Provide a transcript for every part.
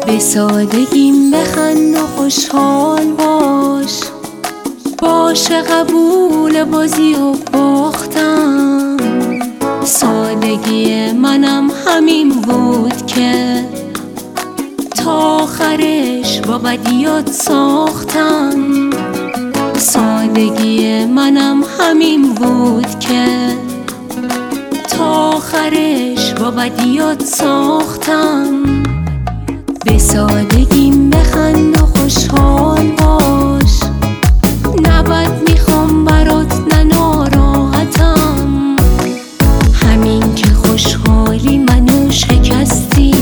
به سادگیم بخند و خوشحال باش، باشه قبول بازی و باختم. سادگی منم همین بود که تا آخرش با بدیات ساختم. سادگی منم همین بود که تا آخرش با بدیات ساختم. به سادگیم بخند و خوشحال باش، نه بد میخوام برات نه ناراحتم. همین که خوشحالی منو شکستی،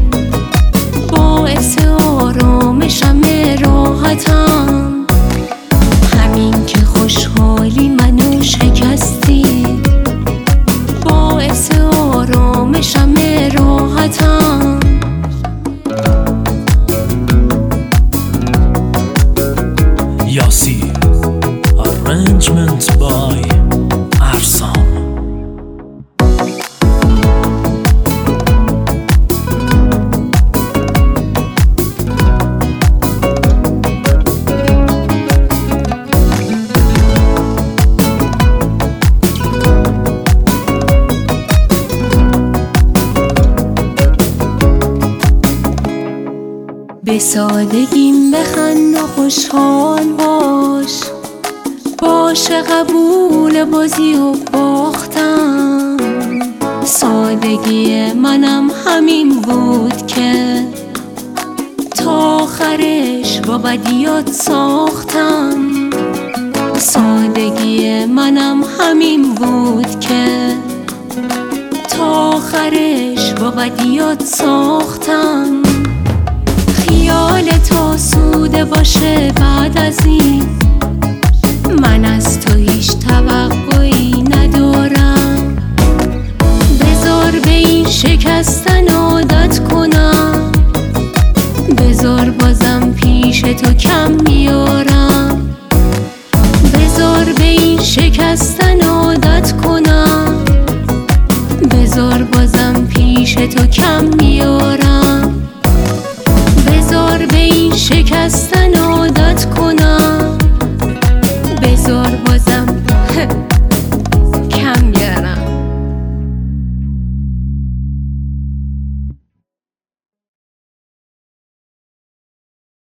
باعث آرامشم راحتم. همین که خوشحالی منو شکستی، باعث آرامشم راحتم. Yasi, arrangement by Arsan. به سادگیم بخند و خوشحال باش، باشه قبول بازی و باختم. سادگی منم همین بود که تا آخرش با بدیات ساختم. سادگی منم همین بود که تا آخرش با بدیات ساختم. خیال تو سوده باشه بعد از این، من از تو هیچ توقعی ندارم. بذار به این شکستن عادت کنم، بذار بازم پیش تو کم میارم. بذار به این شکستن عادت کنم، بذار بازم پیش تو کم میارم. بذار به